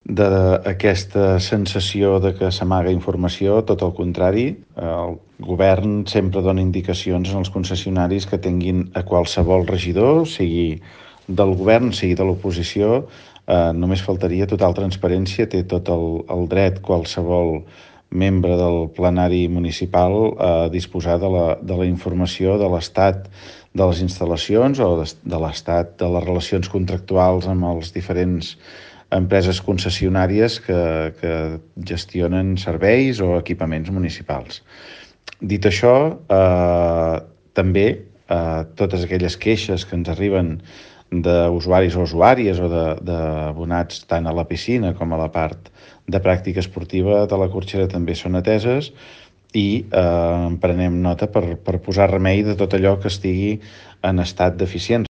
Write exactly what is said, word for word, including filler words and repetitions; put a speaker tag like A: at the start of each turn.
A: d'aquesta sensació de que s'amaga informació, tot el contrari. El govern sempre dona indicacions als concessionaris que tinguin a qualsevol regidor, sigui del govern, sigui de l'oposició, eh, només faltaria total transparència, té tot el, el dret qualsevol membre del plenari municipal a disposar de la, de la informació de l'estat de les instal·lacions o de, de l'estat de les relacions contractuals amb els diferents empreses concessionàries que, que gestionen serveis o equipaments municipals. Dit això, eh, també eh, totes aquelles queixes que ens arriben d'usuaris o usuàries o d'abonats tant a la piscina com a la part de pràctica esportiva de la Corxera també són ateses i eh, en prenem nota per, per posar remei de tot allò que estigui en estat deficient.